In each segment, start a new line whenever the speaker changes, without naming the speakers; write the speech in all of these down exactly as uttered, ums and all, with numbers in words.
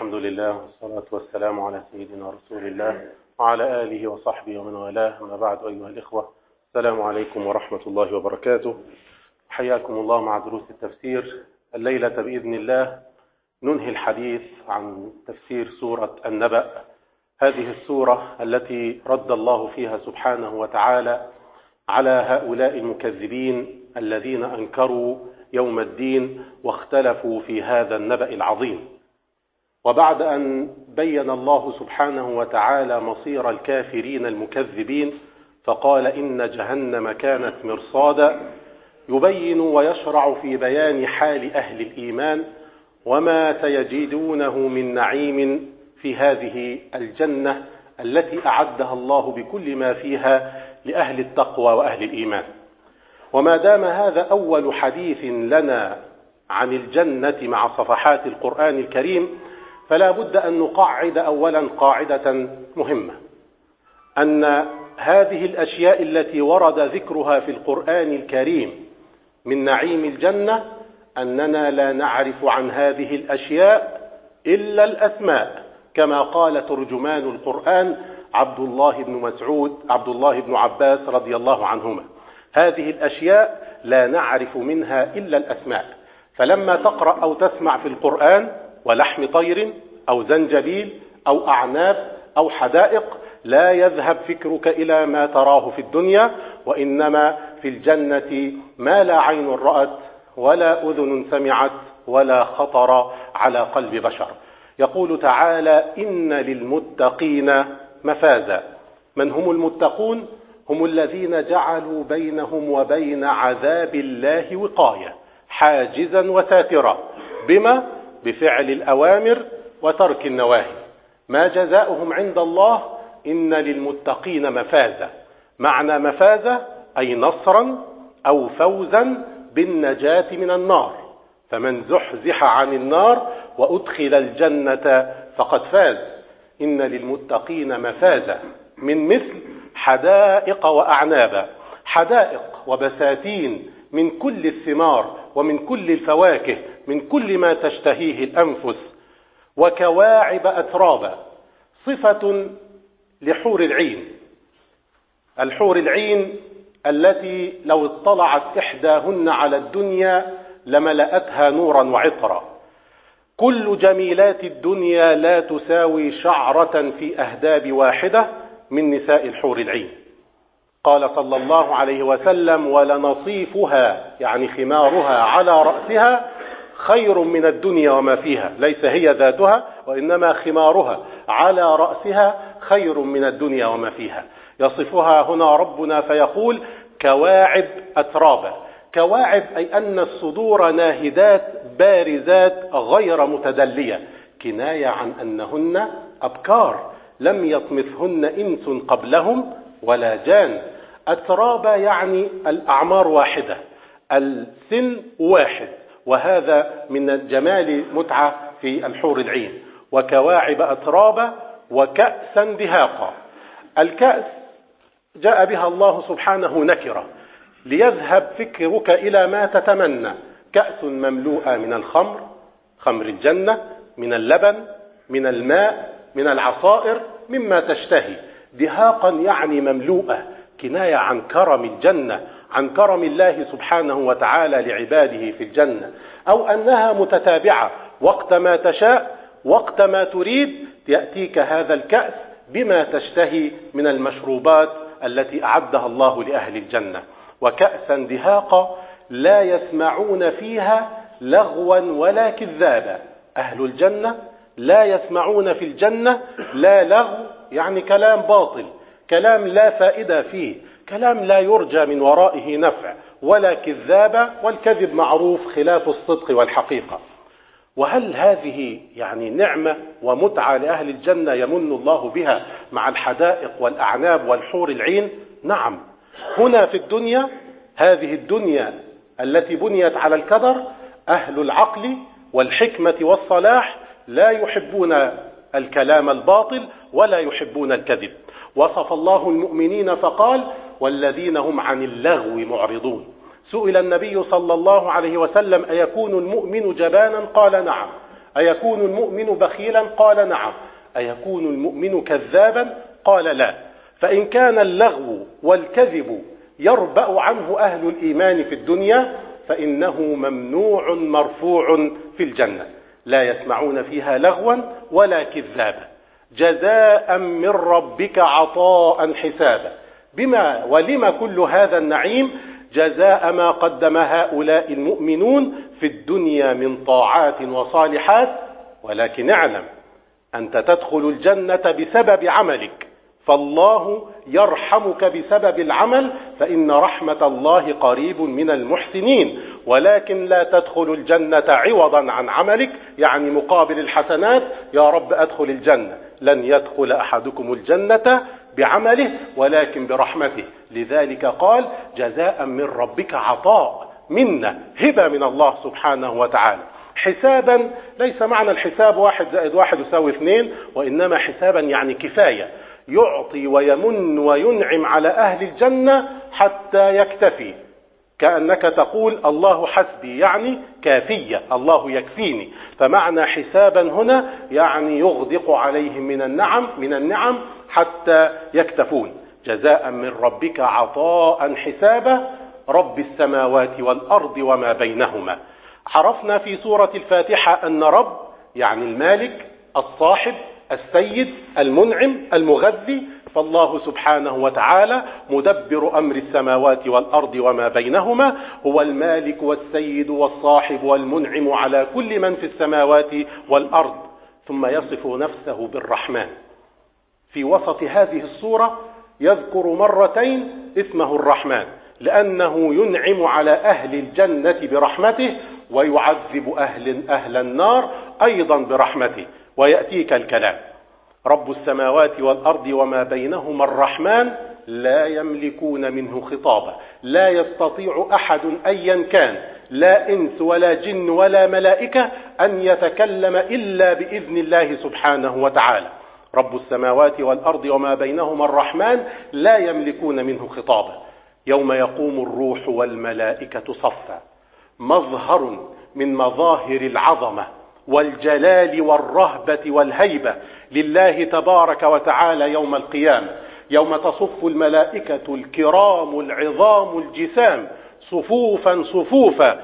الحمد لله والصلاة والسلام على سيدنا رسول الله وعلى آله وصحبه ومن والاه. أما بعد أيها الإخوة، السلام عليكم ورحمة الله وبركاته. حياكم الله مع دروس التفسير. الليلة بإذن الله ننهي الحديث عن تفسير سورة النبأ، هذه السورة التي رد الله فيها سبحانه وتعالى على هؤلاء المكذبين الذين أنكروا يوم الدين واختلفوا في هذا النبأ العظيم. وبعد أن بين الله سبحانه وتعالى مصير الكافرين المكذبين فقال إن جهنم كانت مرصادا، يبين ويشرع في بيان حال أهل الإيمان وما سيجدونه من نعيم في هذه الجنة التي أعدها الله بكل ما فيها لأهل التقوى وأهل الإيمان. وما دام هذا أول حديث لنا عن الجنة مع صفحات القرآن الكريم، فلا بد أن نقعد أولا قاعدة مهمة، أن هذه الأشياء التي ورد ذكرها في القرآن الكريم من نعيم الجنة أننا لا نعرف عن هذه الأشياء إلا الأسماء، كما قال ترجمان القرآن عبد الله بن مسعود عبد الله بن عباس رضي الله عنهما: هذه الأشياء لا نعرف منها إلا الأسماء. فلما تقرأ أو تسمع في القرآن ولحم طير أو زنجبيل أو أعناب أو حدائق، لا يذهب فكرك إلى ما تراه في الدنيا، وإنما في الجنة ما لا عين رأت ولا أذن سمعت ولا خطر على قلب بشر. يقول تعالى: إن للمتقين مفازا. من هم المتقون؟ هم الذين جعلوا بينهم وبين عذاب الله وقاية، حاجزا وساترا. بما؟ بفعل الأوامر وترك النواهي. ما جزاؤهم عند الله؟ إن للمتقين مفازا. معنى مفازا أي نصرا أو فوزا بالنجاة من النار. فمن زحزح عن النار وأدخل الجنة فقد فاز. إن للمتقين مفازا من مثل حدائق وأعنابا، حدائق وبساتين من كل الثمار ومن كل الفواكه من كل ما تشتهيه الأنفس، وكواعب أترابا، صفة لحور العين. الحور العين التي لو اطلعت إحداهن على الدنيا لملأتها نورا وعطرا. كل جميلات الدنيا لا تساوي شعرة في أهداب واحدة من نساء الحور العين. قال صلى الله عليه وسلم: ولنصيفها يعني خمارها على رأسها خير من الدنيا وما فيها. ليس هي ذاتها، وإنما خمارها على رأسها خير من الدنيا وما فيها. يصفها هنا ربنا فيقول: كواعب أترابا. كواعب أي أن الصدور ناهدات بارزات غير متدلية، كناية عن أنهن أبكار لم يطمثهن إنس قبلهم ولا جان. أترابا يعني الأعمار واحدة، السن واحد، وهذا من الجمال متعة في الحور العين. وكواعب أترابا وكأسا دهاقا. الكأس جاء بها الله سبحانه نكرة ليذهب فكرك إلى ما تتمنى. كأس مملوءة من الخمر، خمر الجنة، من اللبن، من الماء، من العصائر، مما تشتهي. دهاقا يعني مملوءة، كناية عن كرم الجنة، عن كرم الله سبحانه وتعالى لعباده في الجنة. أو أنها متتابعة، وقت ما تشاء وقت ما تريد يأتيك هذا الكأس بما تشتهي من المشروبات التي أعدها الله لأهل الجنة. وكأسا دهاقا لا يسمعون فيها لغوا ولا كذابا. أهل الجنة لا يسمعون في الجنة لا لغو يعني كلام باطل، كلام لا فائدة فيه، كلام لا يرجى من ورائه نفع، ولا كذابا، والكذب معروف خلاف الصدق والحقيقة. وهل هذه يعني نعمة ومتعة لأهل الجنة يمن الله بها مع الحدائق والأعناب والحور العين؟ نعم. هنا في الدنيا، هذه الدنيا التي بنيت على الكدر، أهل العقل والحكمة والصلاح لا يحبون الكلام الباطل ولا يحبون الكذب. وصف الله المؤمنين فقال: والذين هم عن اللغو معرضون. سئل النبي صلى الله عليه وسلم: أيكون المؤمن جبانا؟ قال: نعم. أيكون المؤمن بخيلا؟ قال نعم. أيكون المؤمن كذابا؟ قال لا. فإن كان اللغو والكذب يربأ عنه أهل الإيمان في الدنيا فإنه ممنوع مرفوع في الجنة، لا يسمعون فيها لغوا ولا كذابا، جزاء من ربك عطاء حسابا. بما ولما كل هذا النعيم؟ جزاء ما قدم هؤلاء المؤمنون في الدنيا من طاعات وصالحات. ولكن اعلم أنت تدخل الجنة بسبب عملك، فالله يرحمك بسبب العمل، فإن رحمة الله قريب من المحسنين. ولكن لا تدخل الجنة عوضا عن عملك، يعني مقابل الحسنات يا رب أدخل الجنة. لن يدخل أحدكم الجنة بعمله ولكن برحمته. لذلك قال جزاء من ربك عطاء، منا، هبة من الله سبحانه وتعالى. حسابا ليس معنى الحساب واحد زائد واحد يساوي اثنين، وإنما حسابا يعني كفاية، يعطي ويمن وينعم على أهل الجنة حتى يكتفي، كأنك تقول الله حسبي، يعني كافية، الله يكفيني. فمعنى حسابا هنا يعني يغدق عليهم من النعم من النعم حتى يكتفون. جزاء من ربك عطاء حسابا، رب السماوات والأرض وما بينهما. عرفنا في سورة الفاتحة أن رب يعني المالك الصاحب السيد المنعم المغذي، فالله سبحانه وتعالى مدبر أمر السماوات والأرض وما بينهما، هو المالك والسيد والصاحب والمنعم على كل من في السماوات والأرض. ثم يصف نفسه بالرحمن. في وسط هذه السورة يذكر مرتين اسمه الرحمن، لأنه ينعم على أهل الجنة برحمته ويعذب أهل, أهل النار أيضا برحمته. ويأتيك الكلام: رب السماوات والأرض وما بينهما الرحمن لا يملكون منه خطابا. لا يستطيع أحد أيا كان، لا إنس ولا جن ولا ملائكة، أن يتكلم إلا بإذن الله سبحانه وتعالى. رب السماوات والأرض وما بينهما الرحمن لا يملكون منه خطابا. يوم يقوم الروح والملائكة صفا، مظهر من مظاهر العظمة والجلال والرهبة والهيبة لله تبارك وتعالى يوم القيامة، يوم تصف الملائكة الكرام العظام الجسام صفوفا صفوفا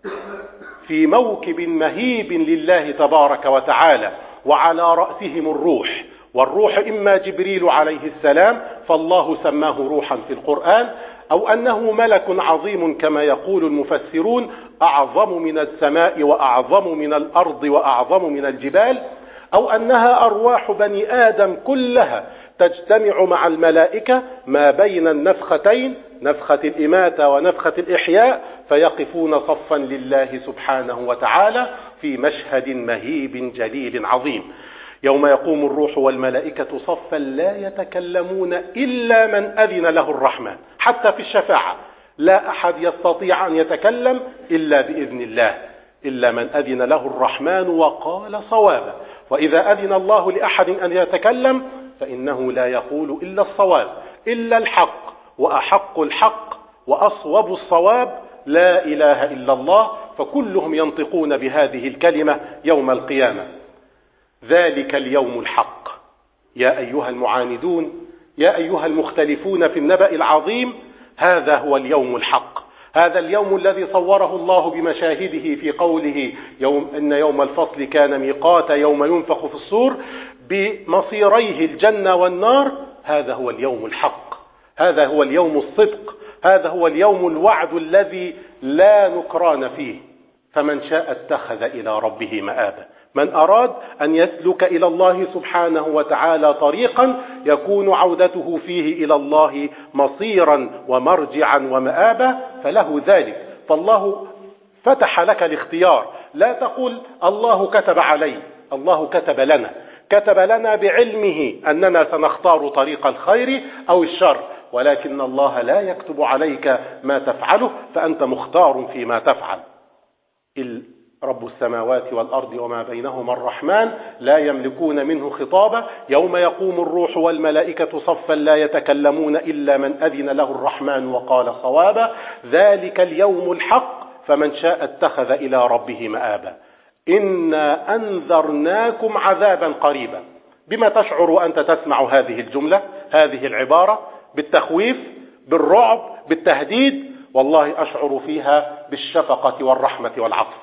في موكب مهيب لله تبارك وتعالى، وعلى رأسهم الروح. والروح إما جبريل عليه السلام فالله سماه روحا في القرآن، أو أنه ملك عظيم كما يقول المفسرون، أعظم من السماء وأعظم من الأرض وأعظم من الجبال، أو أنها أرواح بني آدم كلها تجتمع مع الملائكة ما بين النفختين، نفخة الإماتة ونفخة الإحياء، فيقفون صفا لله سبحانه وتعالى في مشهد مهيب جليل عظيم. يوم يقوم الروح والملائكة صفا لا يتكلمون إلا من أذن له الرحمن. حتى في الشفاعة لا أحد يستطيع أن يتكلم إلا بإذن الله، إلا من أذن له الرحمن وقال صوابا. وإذا أذن الله لأحد أن يتكلم فإنه لا يقول إلا الصواب، إلا الحق، وأحق الحق وأصوب الصواب لا إله إلا الله، فكلهم ينطقون بهذه الكلمة يوم القيامة. ذلك اليوم الحق. يا أيها المعاندون، يا أيها المختلفون في النبأ العظيم، هذا هو اليوم الحق. هذا اليوم الذي صوره الله بمشاهده في قوله يوم إن يوم الفصل كان ميقاتا، يوم ينفخ في الصور، بمصيريه الجنة والنار. هذا هو اليوم الحق، هذا هو اليوم الصدق، هذا هو اليوم الوعد الذي لا نكران فيه. فمن شاء اتخذ إلى ربه مآبا. من أراد أن يسلك إلى الله سبحانه وتعالى طريقا يكون عودته فيه إلى الله مصيرا ومرجعا ومآبا فله ذلك. فالله فتح لك الاختيار. لا تقول الله كتب علي، الله كتب لنا، كتب لنا بعلمه أننا سنختار طريق الخير أو الشر، ولكن الله لا يكتب عليك ما تفعله، فأنت مختار فيما تفعل. رب السماوات والأرض وما بينهما الرحمن لا يملكون منه خطابا. يوم يقوم الروح والملائكة صفا لا يتكلمون إلا من أذن له الرحمن وقال صوابا. ذلك اليوم الحق، فمن شاء اتخذ إلى ربه مآبا. إنا أنذرناكم عذابا قريبا. بما تشعر وأنت تسمع هذه الجملة، هذه العبارة؟ بالتخويف، بالرعب، بالتهديد؟ والله أشعر فيها بالشفقة والرحمة والعطف.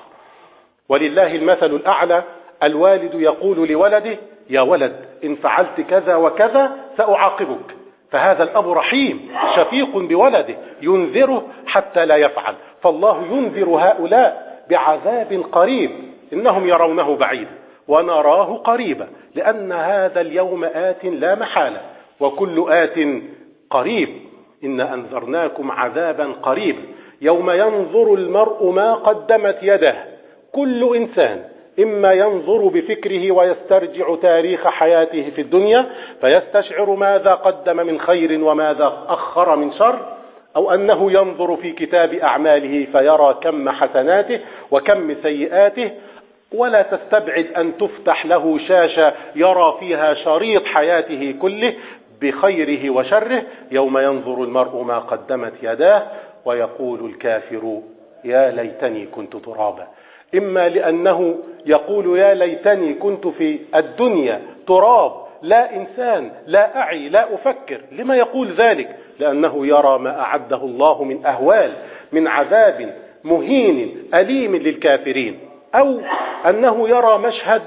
ولله المثل الأعلى، الوالد يقول لولده: يا ولد إن فعلت كذا وكذا سأعاقبك. فهذا الأب رحيم شفيق بولده، ينذره حتى لا يفعل. فالله ينذر هؤلاء بعذاب قريب، إنهم يرونه بعيدا ونراه قريبا، لأن هذا اليوم آت لا محالة، وكل آت قريب. إن أنذرناكم عذابا قريبا يوم ينظر المرء ما قدمت يده. كل إنسان إما ينظر بفكره ويسترجع تاريخ حياته في الدنيا فيستشعر ماذا قدم من خير وماذا أخر من شر، أو أنه ينظر في كتاب أعماله فيرى كم حسناته وكم سيئاته، ولا تستبعد أن تفتح له شاشة يرى فيها شريط حياته كله بخيره وشره. يوم ينظر المرء ما قدمت يداه ويقول الكافر يا ليتني كنت ترابا. إما لأنه يقول يا ليتني كنت في الدنيا تراب، لا إنسان، لا أعي، لا أفكر. لما يقول ذلك؟ لأنه يرى ما أعده الله من أهوال، من عذاب مهين أليم للكافرين. أو أنه يرى مشهد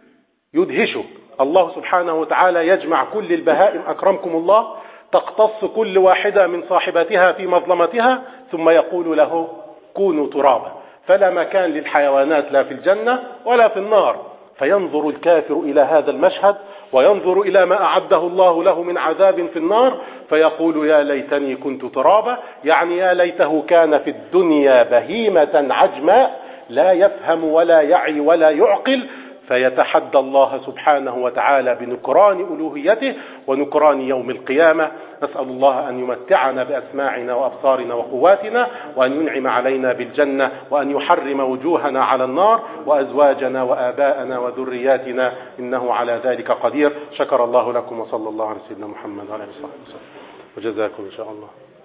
يدهشه. الله سبحانه وتعالى يجمع كل البهائم أكرمكم الله، تقتص كل واحدة من صاحبتها في مظلمتها، ثم يقول له كونوا ترابا. فلا مكان للحيوانات لا في الجنة ولا في النار. فينظر الكافر إلى هذا المشهد وينظر إلى ما أعده الله له من عذاب في النار فيقول يا ليتني كنت ترابا، يعني يا ليته كان في الدنيا بهيمة عجماء لا يفهم ولا يعي ولا يعقل، فيتحدى الله سبحانه وتعالى بنكران ألوهيته ونكران يوم القيامة. نسأل الله أن يمتعنا بأسماعنا وأبصارنا وقواتنا، وأن ينعم علينا بالجنة، وأن يحرم وجوهنا على النار، وأزواجنا وآباءنا وذرياتنا، إنه على ذلك قدير. شكر الله لكم، وصلى الله على سيدنا محمد وعلى آله وصحبه وسلم، وجزاكم إن شاء الله.